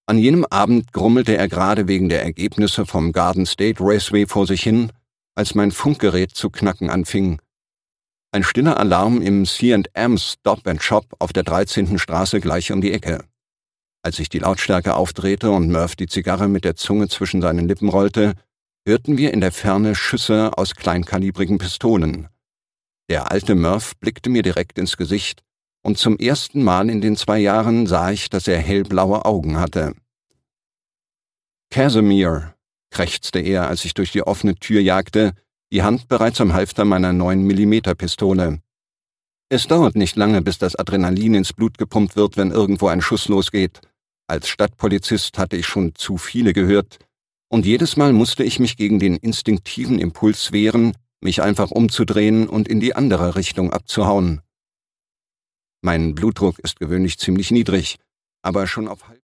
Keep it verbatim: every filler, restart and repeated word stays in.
An jenem Abend grummelte er gerade wegen der Ergebnisse vom Garden State Raceway vor sich hin, als mein Funkgerät zu knacken anfing. Ein stiller Alarm im C and M Stop and Shop auf der dreizehnten Straße gleich um die Ecke. Als ich die Lautstärke aufdrehte und Murph die Zigarre mit der Zunge zwischen seinen Lippen rollte, hörten wir in der Ferne Schüsse aus kleinkalibrigen Pistolen. Der alte Murph blickte mir direkt ins Gesicht, und zum ersten Mal in den zwei Jahren sah ich, dass er hellblaue Augen hatte. »Casimir«, krächzte er, als ich durch die offene Tür jagte, die Hand bereits am Halfter meiner neun Millimeter Pistole. Es dauert nicht lange, bis das Adrenalin ins Blut gepumpt wird, wenn irgendwo ein Schuss losgeht. Als Stadtpolizist hatte ich schon zu viele gehört, und jedes Mal musste ich mich gegen den instinktiven Impuls wehren, mich einfach umzudrehen und in die andere Richtung abzuhauen. Mein Blutdruck ist gewöhnlich ziemlich niedrig, aber schon auf halb